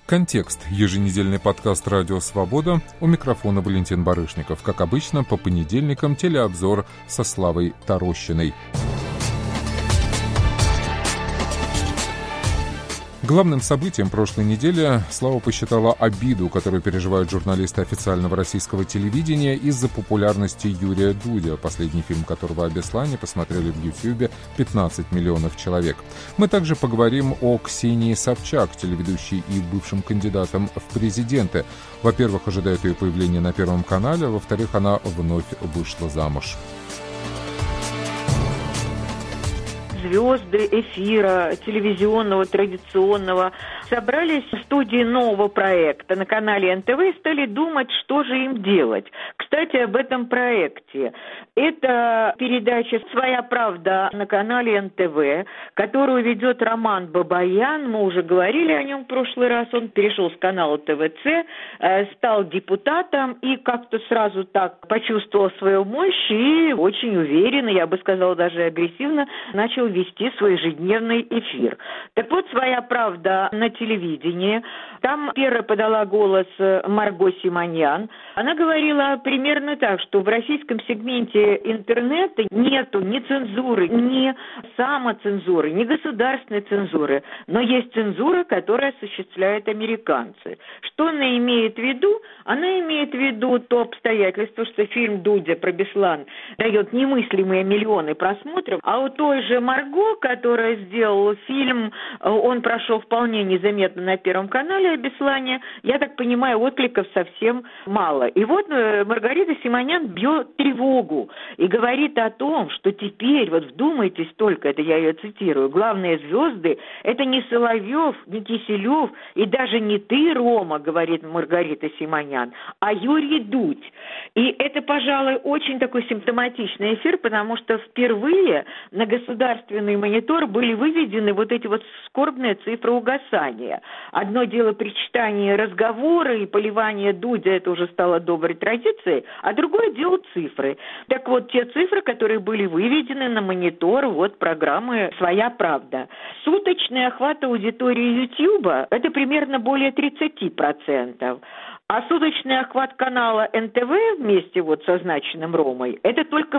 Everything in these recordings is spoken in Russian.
Контекст. Еженедельный подкаст «Радио Свобода». У микрофона Валентин Барышников. Как обычно, по понедельникам телеобзор со Славой Тарощиной. Главным событием прошлой недели Слава посчитала обиду, которую переживают журналисты официального российского телевидения из-за популярности Юрия Дудя, последний фильм которого о Беслане посмотрели в Ютьюбе 15 миллионов человек. Мы также поговорим о Ксении Собчак, телеведущей и бывшим кандидатом в президенты. Во-первых, ожидают ее появления на Первом канале, во-вторых, она вновь вышла замуж. Звезды эфира телевизионного, традиционного собрались в студии нового проекта на канале НТВ и стали думать, что же им делать. Кстати, об этом проекте. Это передача «Своя правда» на канале НТВ, которую ведет Роман Бабаян. Мы уже говорили о нем в прошлый раз. Он перешел с канала ТВЦ, стал депутатом и как-то сразу так почувствовал свою мощь и очень уверенно, я бы сказала, даже агрессивно начал вести свой ежедневный эфир. Так вот, «Своя правда» на телевидении. Там первая подала голос Марго Симоньян. Она говорила примерно так, что в российском сегменте интернета нету ни цензуры, ни самоцензуры, ни государственной цензуры, но есть цензура, которую осуществляют американцы. Что она имеет в виду? Она имеет в виду то обстоятельство, что фильм Дудя про Беслан дает немыслимые миллионы просмотров, а у той же Марго, которая сделала фильм, он прошел вполне незаметно на Первом канале о Беслане, я так понимаю, откликов совсем мало. И вот Маргарита Симонян бьет тревогу и говорит о том, что теперь, вот вдумайтесь только, это я ее цитирую, главные звезды — это не Соловьев, не Киселев и даже не ты, Рома, говорит Маргарита Симонян, а Юрий Дудь. И это, пожалуй, очень такой симптоматичный эфир, потому что впервые на государственный монитор были выведены вот эти вот скорбные цифры угасания. Одно дело причитание разговора и поливание Дудя, это уже стало доброй традицией, а другое дело цифры. Так вот, те цифры, которые были выведены на монитор вот программы «Своя правда». Суточный охват аудитории Ютьюба — это примерно более 30%. А суточный охват канала НТВ вместе вот с означенным Ромой — это только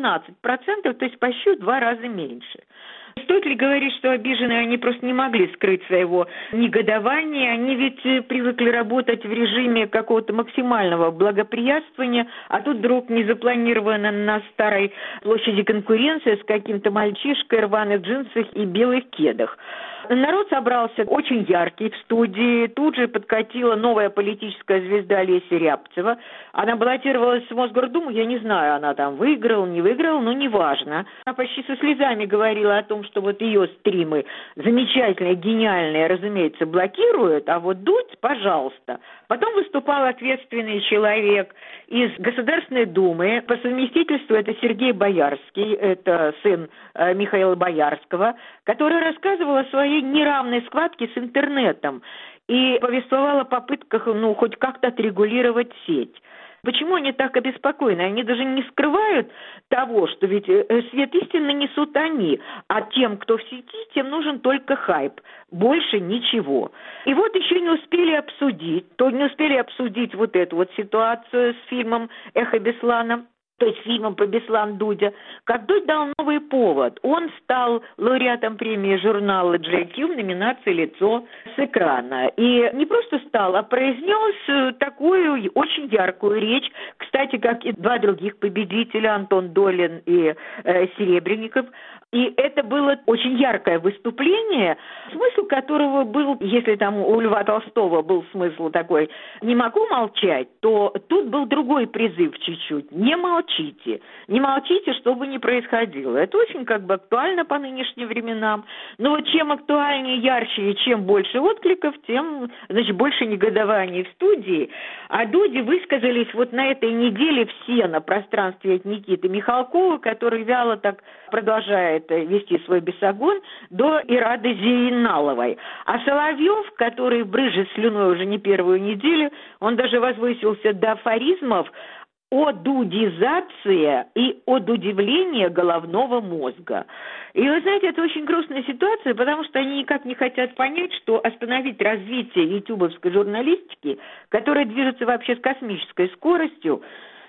18%, то есть почти в 2 раза меньше. Стоит ли говорить, что обиженные они просто не могли скрыть своего негодования? Они ведь привыкли работать в режиме какого-то максимального благоприятствования, а тут вдруг незапланированно на старой площади конкуренция с каким-то мальчишкой в рваных джинсах и белых кедах. Народ собрался очень яркий в студии. Тут же подкатила новая политическая звезда Олеся Рябцева. Она баллотировалась в Мосгордуму, я не знаю, она там выиграла, не выиграла, но неважно. Она почти со слезами говорила о том, что вот ее стримы замечательные, гениальные, разумеется, блокируют, а вот Дудь, пожалуйста. Потом выступал ответственный человек из Государственной Думы. По совместительству это Сергей Боярский, это сын Михаила Боярского, который рассказывал о своей неравной схватке с интернетом и повествовал о попытках, хоть как-то отрегулировать сеть. Почему они так обеспокоены? Они даже не скрывают того, что ведь свет истины несут они, а тем, кто в сети, тем нужен только хайп, больше ничего. И вот еще не успели обсудить вот эту вот ситуацию с фильмом «Эхо Беслана», то есть фильмом по Беслан Дудя, как Дудь дал новый повод. Он стал лауреатом премии журнала GQ в номинации «Лицо с экрана». И не просто стал, а произнес такую очень яркую речь, кстати, как и 2 других победителя, Антон Долин и Серебренников. И это было очень яркое выступление, смысл которого был, если там у Льва Толстого был смысл такой «не могу молчать», то тут был другой призыв чуть-чуть «не молчите, не молчите, что бы ни происходило». Это очень актуально по нынешним временам. Но вот чем актуальнее, ярче и чем больше откликов, тем, больше негодований в студии. А Дуди высказались вот на этой неделе все на пространстве от Никиты Михалкова, который вяло так продолжает вести свой бесогон, до Ирады Зейналовой. А Соловьев, который брызжет слюной уже не первую неделю, он даже возвысился до афоризмов, одудизация и одудивление головного мозга. И вы знаете, это очень грустная ситуация, потому что они никак не хотят понять, что остановить развитие ютубовской журналистики, которая движется вообще с космической скоростью,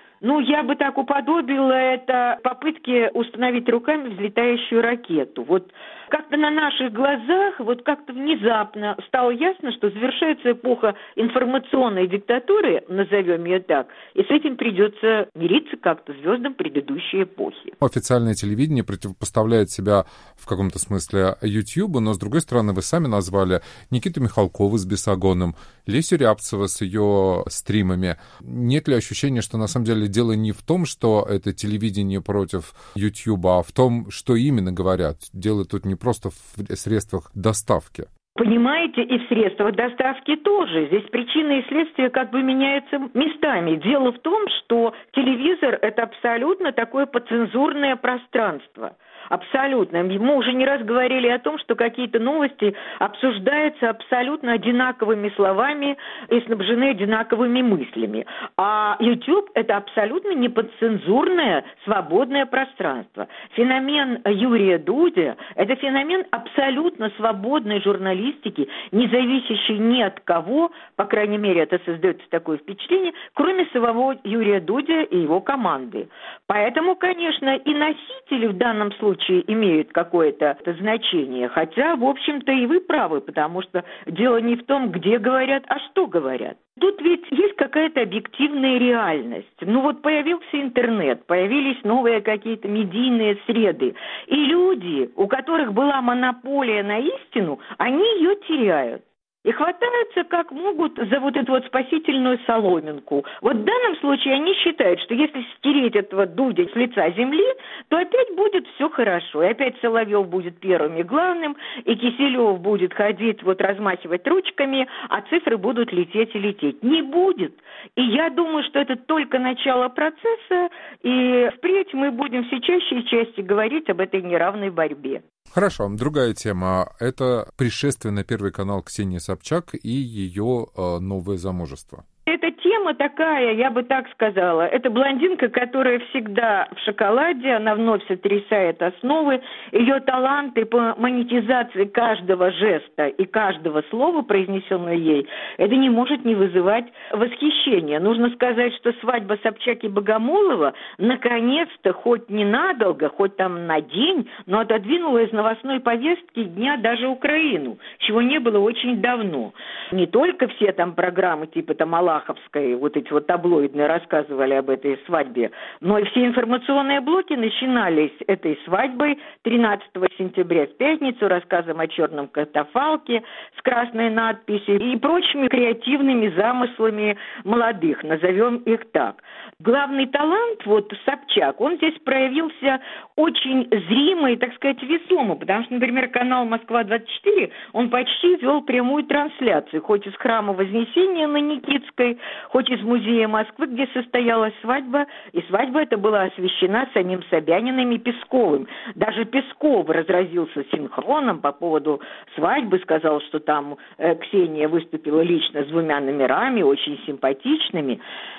я бы так уподобила это попытке установить руками взлетающую ракету. Вот как-то на наших глазах, как-то внезапно стало ясно, что завершается эпоха информационной диктатуры, назовем ее так, и с этим придется мириться как-то звездам предыдущей эпохи. Официальное телевидение противопоставляет себя в каком-то смысле Ютьюбу, но, с другой стороны, вы сами назвали Никиту Михалкова с «Бесогоном», Лесю Рябцева с ее стримами. Нет ли ощущения, что на самом деле дело не в том, что это телевидение против Ютьюба, а в том, что именно говорят? Дело тут не просто в средствах доставки. Понимаете, и в средствах доставки тоже. Здесь причины и следствия как бы меняются местами. Дело в том, что телевизор – это абсолютно такое подцензурное пространство. Абсолютно. Мы уже не раз говорили о том, что какие-то новости обсуждаются абсолютно одинаковыми словами и снабжены одинаковыми мыслями. А YouTube – это абсолютно неподцензурное свободное пространство. Феномен Юрия Дудя – это феномен абсолютно свободной журналистики, не зависящей ни от кого, по крайней мере, это создается такое впечатление, кроме самого Юрия Дудя и его команды. Поэтому, конечно, и носители в данном случае имеют какое-то значение. Хотя, в общем-то, и вы правы, потому что дело не в том, где говорят, а что говорят. Тут ведь есть какая-то объективная реальность. Появился интернет, появились новые какие-то медийные среды. И люди, у которых была монополия на истину, они ее теряют. И хватаются как могут за эту спасительную соломинку. В данном случае они считают, что если стереть этого Дудя с лица земли, то опять будет все хорошо. И опять Соловьев будет первым и главным, и Киселев будет ходить, размахивать ручками, а цифры будут лететь и лететь. Не будет. И я думаю, что это только начало процесса, и впредь мы будем все чаще и чаще говорить об этой неравной борьбе. Хорошо, другая тема. Это пришествие на Первый канал Ксении Собчак и ее новое замужество. Эта тема такая, я бы так сказала. Это блондинка, которая всегда в шоколаде, она вновь сотрясает основы. Ее таланты по монетизации каждого жеста и каждого слова, произнесенного ей, это не может не вызывать восхищения. Нужно сказать, что свадьба Собчак и Богомолова наконец-то, хоть ненадолго, хоть на день, но отодвинула из новостной повестки дня даже Украину, чего не было очень давно. Не только все программы типа Малаховской, эти таблоидные, рассказывали об этой свадьбе, но и все информационные блоки начинались этой свадьбой 13 сентября в пятницу, рассказом о черном катафалке с красной надписью и прочими креативными замыслами молодых, назовем их так. Главный талант, Собчак, он здесь проявился очень зримо и, так сказать, весомо, потому что, например, канал «Москва-24», он почти вел прямую трансляцию, хоть из храма Вознесения на Никитской, хоть из музея Москвы, где состоялась свадьба, и свадьба эта была освящена самим Собяниным и Песковым. Даже Песков разразился синхроном по поводу свадьбы, сказал, что там Ксения выступила лично с 2 номерами, очень симпатичными.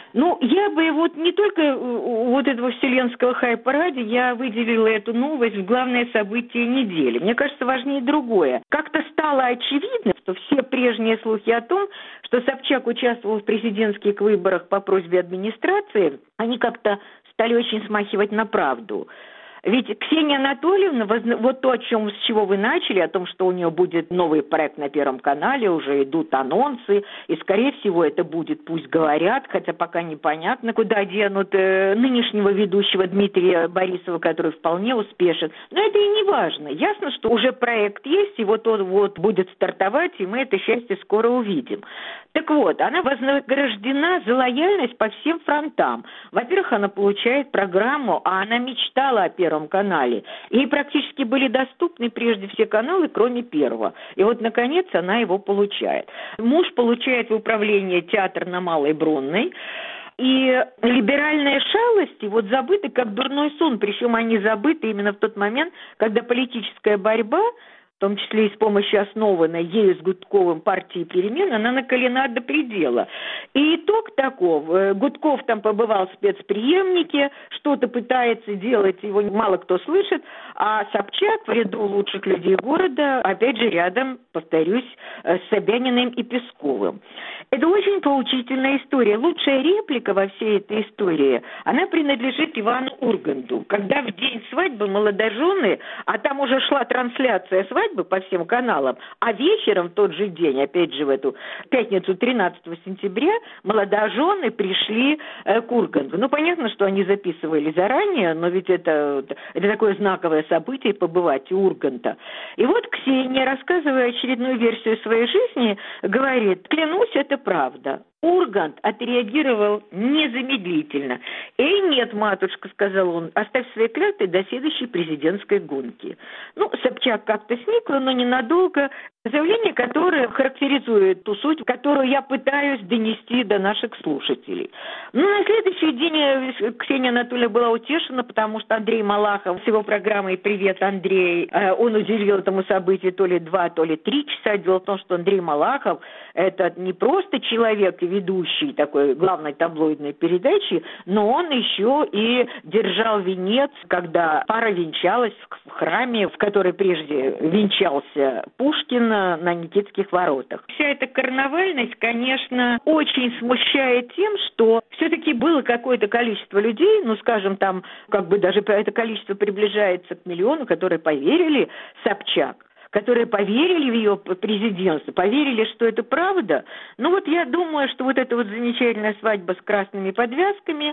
Я бы не только этого вселенского хайпа ради, я выделила эту новость в главное событие недели. Мне кажется, важнее другое. Как-то стало очевидно, что все прежние слухи о том, что Собчак участвовал в президентских выборах по просьбе администрации, они как-то стали очень смахивать на правду. Ведь Ксения Анатольевна, то, с чего вы начали, о том, что у нее будет новый проект на Первом канале, уже идут анонсы, и, скорее всего, это будет «Пусть говорят», хотя пока непонятно, куда денут нынешнего ведущего Дмитрия Борисова, который вполне успешен. Но это и не важно. Ясно, что уже проект есть, и он будет стартовать, и мы это счастье скоро увидим. Так вот, она вознаграждена за лояльность по всем фронтам. Во-первых, она получает программу, а она мечтала о Первом канале. Ей практически были доступны прежде все каналы, кроме Первого. И наконец, она его получает. Муж получает в управление театр на Малой Бронной. И либеральные шалости забыты как дурной сон. Причем они забыты именно в тот момент, когда политическая борьба в том числе и с помощью основанной ею с Гудковым партии перемен, она накалена до предела. И итог таков. Гудков там побывал в спецпреемнике, что-то пытается делать, его мало кто слышит, а Собчак в ряду лучших людей города, опять же, рядом, повторюсь, с Собяниным и Песковым. Это очень поучительная история. Лучшая реплика во всей этой истории, она принадлежит Ивану Урганту. Когда в день свадьбы молодожены, а там уже шла трансляция свадьбы по всем каналам, а вечером в тот же день, опять же в эту пятницу 13 сентября, молодожены пришли к Урганту. Ну, понятно, что они записывали заранее, но ведь это такое знаковое событие побывать у Урганта. И вот Ксения, рассказывая очередную версию своей жизни, говорит: клянусь, это правда. Ургант отреагировал незамедлительно. «Эй, нет, матушка», — сказал он, — «оставь свои клятвы до следующей президентской гонки». Ну, Собчак как-то сникла, но ненадолго. Заявление, которое характеризует ту суть, которую я пытаюсь донести до наших слушателей. Ну, на следующий день Ксения Анатольевна была утешена, потому что Андрей Малахов с его программой «Привет, Андрей», он уделил этому событию то ли 2, то ли 3 часа. Дело в том, что Андрей Малахов – это не просто человек и ведущий такой главной таблоидной передачи, но он еще и держал венец, когда пара венчалась в храме, в который прежде венчался Пушкин, на Никитских воротах. Вся эта карнавальность, конечно, очень смущает тем, что все-таки было какое-то количество людей, ну, скажем, там, как бы даже это количество приближается к 1 миллиону, которые поверили Собчак, которые поверили в ее президентство, поверили, что это правда. Ну вот я думаю, что вот эта вот замечательная свадьба с красными подвязками,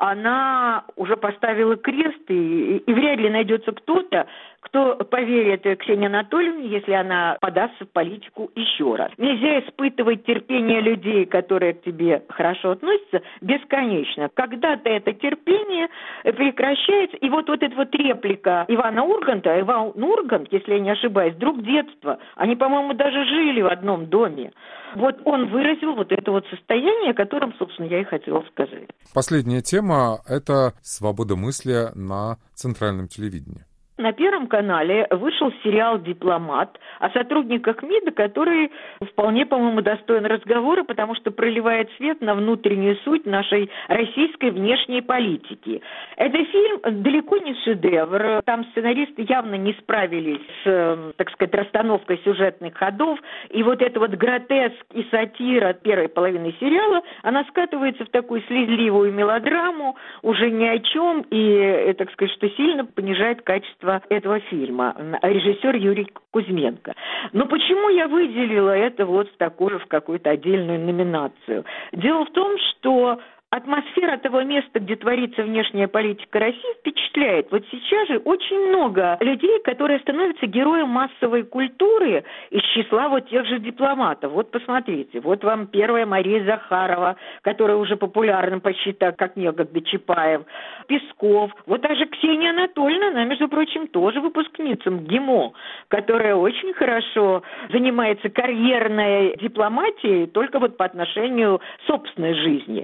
она уже поставила крест, и вряд ли найдется кто-то, кто поверит Ксении Анатольевне, если она подастся в политику еще раз. Нельзя испытывать терпение людей, которые к тебе хорошо относятся, бесконечно. Когда-то это терпение прекращается, и вот эта вот реплика Ивана Урганта, Иван Ургант, если я не ошибаюсь, друг детства, они, по-моему, даже жили в одном доме. Вот он выразил вот это вот состояние, о котором, собственно, я и хотела сказать. Последняя тема – это свобода мысли на центральном телевидении. На Первом канале вышел сериал «Дипломат» о сотрудниках МИДа, который вполне, по-моему, достоин разговора, потому что проливает свет на внутреннюю суть нашей российской внешней политики. Это фильм далеко не шедевр. Там сценаристы явно не справились с, так сказать, расстановкой сюжетных ходов. И вот это вот гротеск и сатира первой половины сериала, она скатывается в такую слезливую мелодраму, уже ни о чем, и, так сказать, что сильно понижает качество этого фильма, режиссер Юрий Кузьменко. Но почему я выделила это вот в какую-то отдельную номинацию? Дело в том, что атмосфера того места, где творится внешняя политика России, впечатляет. Вот сейчас же очень много людей, которые становятся героем массовой культуры из числа вот тех же дипломатов. Вот посмотрите, вот вам первая Мария Захарова, которая уже популярна почти так, как некогда Чапаев, Песков. Вот даже Ксения Анатольевна, она, между прочим, тоже выпускница МГИМО, которая очень хорошо занимается карьерной дипломатией только вот по отношению к собственной жизни.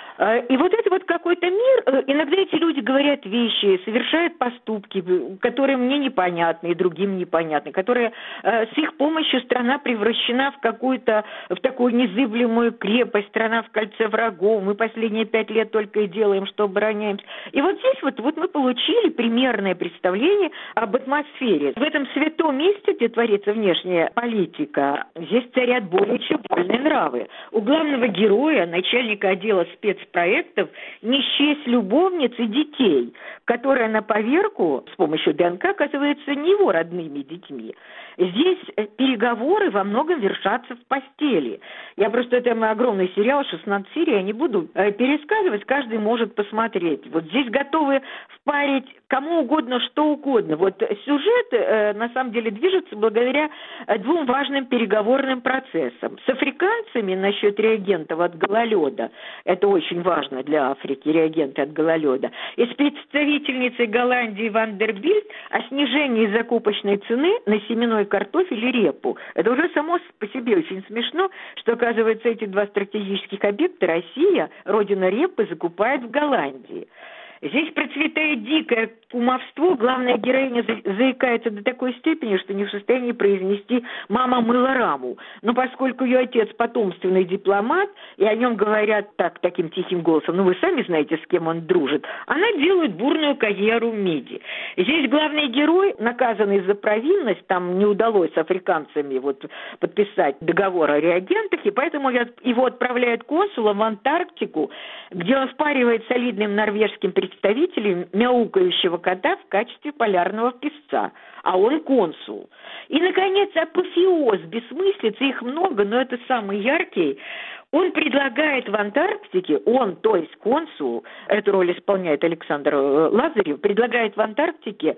И вот это вот какой-то мир, иногда эти люди говорят вещи, совершают поступки, которые мне непонятны и другим непонятны, которые с их помощью страна превращена в такую незыблемую крепость, страна в кольце врагов, мы последние 5 лет только и делаем, что обороняемся. И вот здесь вот мы получили примерное представление об атмосфере. В этом святом месте, где творится внешняя политика, здесь царят более чем вольные нравы. У главного героя, начальника отдела спецпроектов, не счесть любовниц и детей, которые на поверку с помощью ДНК оказываются не его родными детьми. Здесь переговоры во многом вершатся в постели. Это мой огромный сериал, 16 серий, я не буду пересказывать, каждый может посмотреть. Вот здесь готовы впарить кому угодно, что угодно. Вот сюжет, на самом деле, движется благодаря 2 важным переговорным процессам. С африканцами насчет реагентов от гололеда, это очень важно для Африки, реагенты от гололеда, и с представительницей Голландии Вандербильт о снижении закупочной цены на семенной картофель и репу. Это уже само по себе очень смешно, что, оказывается, эти 2 стратегических объекта Россия, родина репы, закупает в Голландии. Здесь процветает дикое кумовство, главная героиня заикается до такой степени, что не в состоянии произнести «мама мыла раму». Но поскольку ее отец потомственный дипломат, и о нем говорят таким тихим голосом, вы сами знаете, с кем он дружит, она делает бурную карьеру в МИДе. Здесь главный герой, наказанный за провинность, там не удалось с африканцами подписать договор о реагентах, и поэтому его отправляют консулом в Антарктику, где он впаривает солидным норвежским представителем мяукающего кота в качестве полярного песца, а он консул. И, наконец, апофеоз бессмыслицы, их много, но это самый яркий. Он предлагает в Антарктике, то есть консул, эту роль исполняет Александр Лазарев, предлагает в Антарктике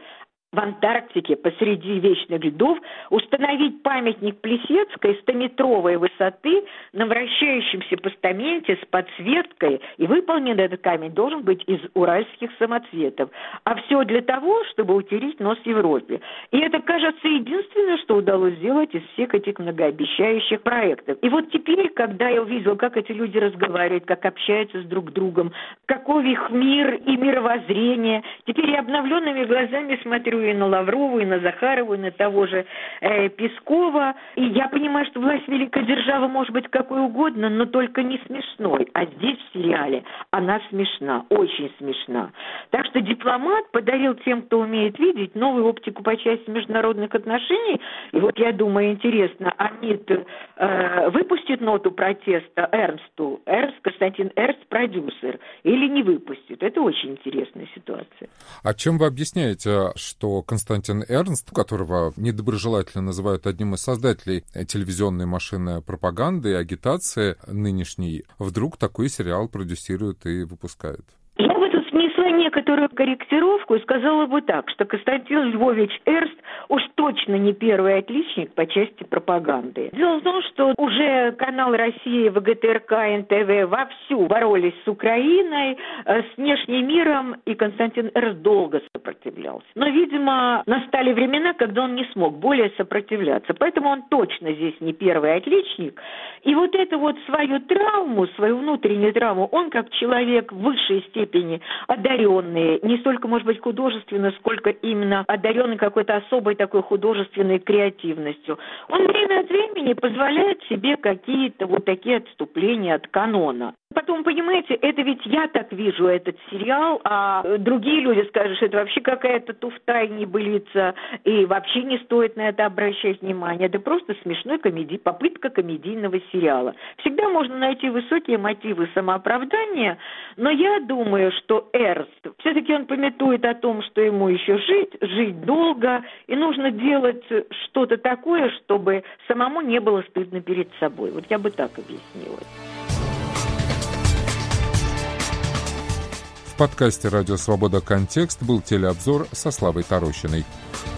посреди вечных льдов установить памятник Плисецкой 100-метровой высоты на вращающемся постаменте с подсветкой, и выполнен этот камень должен быть из уральских самоцветов. А все для того, чтобы утереть нос Европе. И это, кажется, единственное, что удалось сделать из всех этих многообещающих проектов. И вот теперь, когда я увидела, как эти люди разговаривают, как общаются с друг другом, каков их мир и мировоззрение, теперь я обновленными глазами смотрю и на Лаврову, и на Захарову, и на того же Пескова. И я понимаю, что власть великой державы может быть какой угодно, но только не смешной. А здесь в сериале она смешна, очень смешна. Так что «Дипломат» подарил тем, кто умеет видеть, новую оптику по части международных отношений. И вот я думаю, интересно, МИД выпустит ноту протеста Эрнсту? Константин Эрнст продюсер. Или не выпустит? Это очень интересная ситуация. А чем вы объясняете, что Константин Эрнст, которого недоброжелательно называют одним из создателей телевизионной машины пропаганды и агитации нынешней, вдруг такой сериал продюсирует и выпускает? Я бы тут внесла некоторую корректировку и сказала бы так, что Константин Львович Эрнст уж точно не первый отличник по части пропаганды. Дело в том, что уже канал России, ВГТРК, НТВ вовсю боролись с Украиной, с внешним миром, и Константин Эрнст долго сопротивлялся. Но, видимо, настали времена, когда он не смог более сопротивляться. Поэтому он точно здесь не первый отличник. И вот эту свою травму, свою внутреннюю травму, он как человек в высшей степени одаренный, не столько, может быть, художественно, сколько именно одаренный какой-то особой такой художественной креативностью. Он время от времени позволяет себе какие-то такие отступления от канона. Потом, понимаете, это ведь я так вижу этот сериал, а другие люди скажут, что это вообще какая-то туфта и небылица, и вообще не стоит на это обращать внимание. Это просто смешной попытка комедийного сериала. Всегда можно найти высокие мотивы самооправдания, но я думаю, что Эрнст, все-таки он памятует о том, что ему еще жить долго, и нужно делать что-то такое, чтобы самому не было стыдно перед собой. Вот я бы так объяснила. В подкасте «Радио Свобода. Контекст» был телеобзор со Славой Тарощиной.